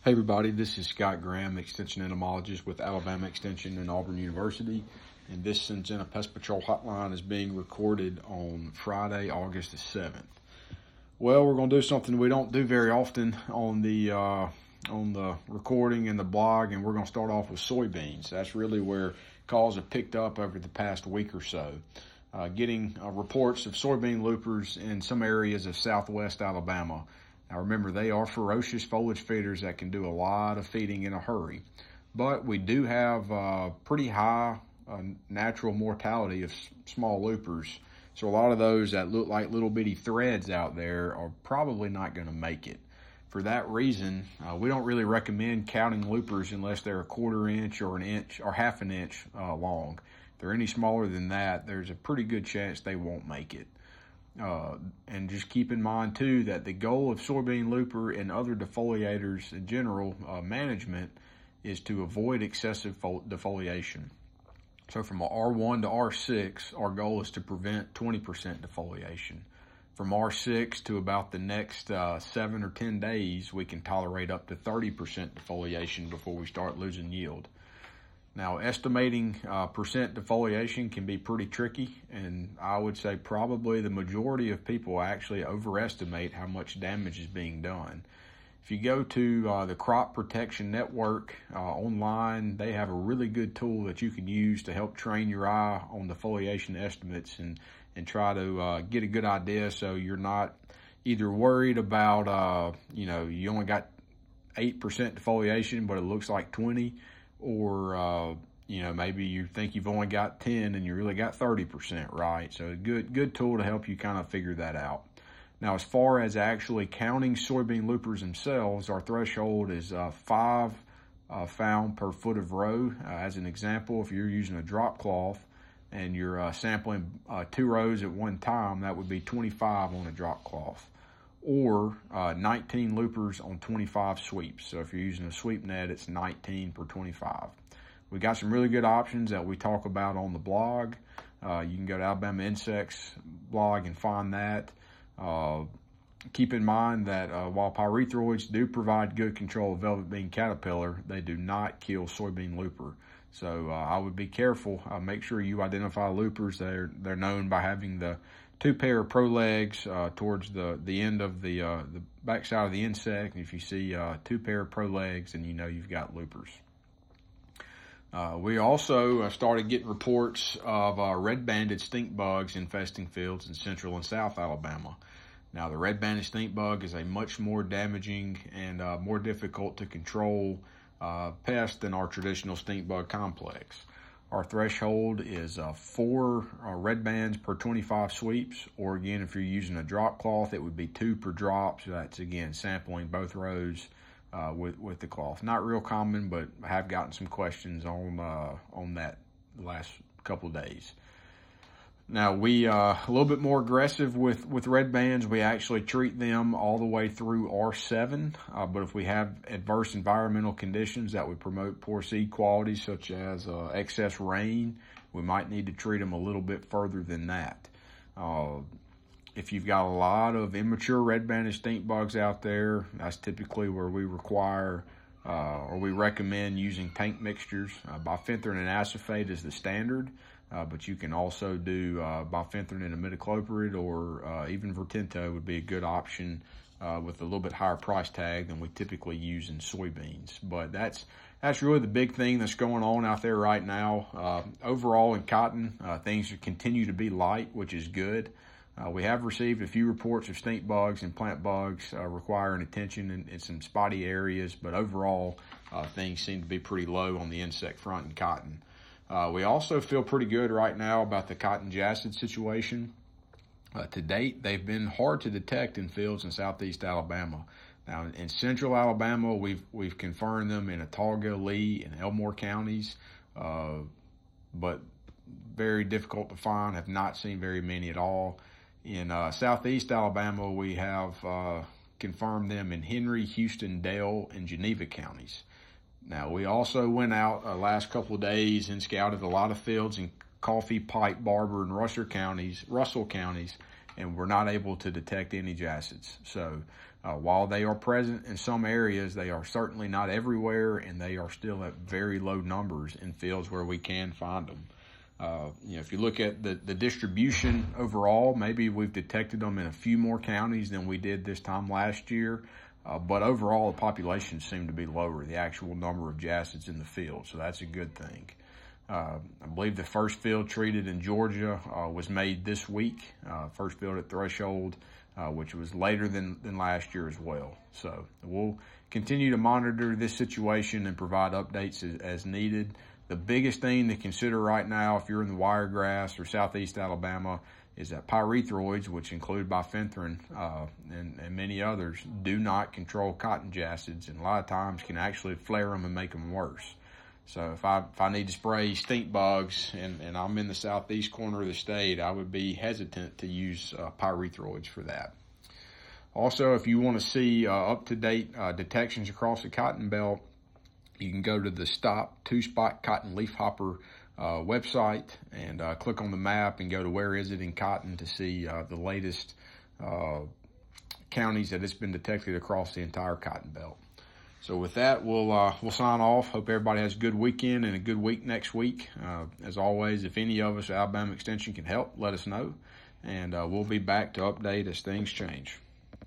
Hey everybody, this is Scott Graham, Extension Entomologist with Alabama Extension and Auburn University. And this Syngenta Pest Patrol Hotline is being recorded on Friday, August the 7th. Well, we're going to do something we don't do very often on the recording and the blog, and we're going to start off with soybeans. That's really where calls have picked up over the past week or so. Getting reports of soybean loopers in some areas of southwest Alabama. Now remember, they are ferocious foliage feeders that can do a lot of feeding in a hurry. But we do have pretty high natural mortality of small loopers. So a lot of those that look like little bitty threads out there are probably not going to make it. For that reason, we don't really recommend counting loopers unless they're a quarter inch or an inch or half an inch long. If they're any smaller than that, there's a pretty good chance they won't make it. And just keep in mind too that the goal of soybean looper and other defoliators in general management is to avoid excessive defoliation. So from R1 to R6, our goal is to prevent 20% defoliation. From R6 to about the next 7 or 10 days, we can tolerate up to 30% defoliation before we start losing yield. Now, estimating percent defoliation can be pretty tricky, and I would say probably the majority of people actually overestimate how much damage is being done. If you go to the Crop Protection Network online, they have a really good tool that you can use to help train your eye on defoliation estimates and try to get a good idea so you're not either worried about, you only got 8% defoliation, but it looks like 20, or maybe you think you've only got 10 and you really got 30%, right? So a good tool to help you kind of figure that out. Now, as far as actually counting soybean loopers themselves, our threshold is 5 found per foot of row. As an example, if you're using a drop cloth and you're sampling 2 rows at one time, that would be 25 on a drop cloth, or 19 loopers on 25 sweeps. So if you're using a sweep net, it's 19 per 25. We got some really good options that we talk about on the blog. You can go to Alabama Insects blog and find that. Keep in mind that while pyrethroids do provide good control of velvet bean caterpillar, they do not kill soybean looper. So I would be careful. Make sure you identify loopers. They're known by having the 2 pair of prolegs towards the end of the backside of the insect. And if you see 2 pair of prolegs, then you know you've got loopers. We also started getting reports of red-banded stink bugs infesting fields in central and south Alabama. Now, the red-banded stink bug is a much more damaging and more difficult to control pest than our traditional stink bug complex. Our threshold is 4 red bands per 25 sweeps, or again, if you're using a drop cloth, it would be 2 per drop. So that's again sampling both rows with the cloth. Not real common, but I have gotten some questions on that the last couple of days. Now, we a little bit more aggressive with red bands. We actually treat them all the way through R7, but if we have adverse environmental conditions that would promote poor seed quality, such as excess rain, we might need to treat them a little bit further than that. If you've got a lot of immature red-banded stink bugs out there, that's typically where we require or we recommend using tank mixtures. Bifenthrin and acephate is the standard. But you can also do bifenthrin and imidacloprid, or even Vertento would be a good option with a little bit higher price tag than we typically use in soybeans. But that's really the big thing that's going on out there right now. Overall in cotton, things continue to be light, which is good. We have received a few reports of stink bugs and plant bugs requiring attention in some spotty areas, but overall things seem to be pretty low on the insect front in cotton. We also feel pretty good right now about the cotton jacid situation. To date, they've been hard to detect in fields in southeast Alabama. Now, in central Alabama, we've confirmed them in Autauga, Lee, and Elmore counties, but very difficult to find. Have not seen very many at all. In southeast Alabama, we have confirmed them in Henry, Houston, Dale, and Geneva counties. Now, we also went out last couple of days and scouted a lot of fields in Coffee, Pike, Barber, and Russell counties, and we're not able to detect any jacids. So While they are present in some areas, they are certainly not everywhere, and they are still at very low numbers in fields where we can find them. If you look at the distribution overall, maybe we've detected them in a few more counties than we did this time last year. But overall, the populations seem to be lower, the actual number of jacids in the field. So that's a good thing. I believe the first field treated in Georgia was made this week, first field at threshold, which was later than last year as well. So we'll continue to monitor this situation and provide updates as needed. The biggest thing to consider right now, if you're in the Wiregrass or southeast Alabama, is that pyrethroids, which include bifenthrin and many others, do not control cotton jacids, and a lot of times can actually flare them and make them worse. So if I need to spray stink bugs and I'm in the southeast corner of the state, I would be hesitant to use pyrethroids for that. Also, if you want to see up-to-date detections across the cotton belt, you can go to the Stop Two-Spot Cotton Leafhopper website and click on the map and go to where is it in cotton to see the latest counties that it's been detected across the entire cotton belt. So with that, we'll sign off. Hope everybody has a good weekend and a good week next week. As always, if any of us at Alabama Extension can help, let us know, and we'll be back to update as things change.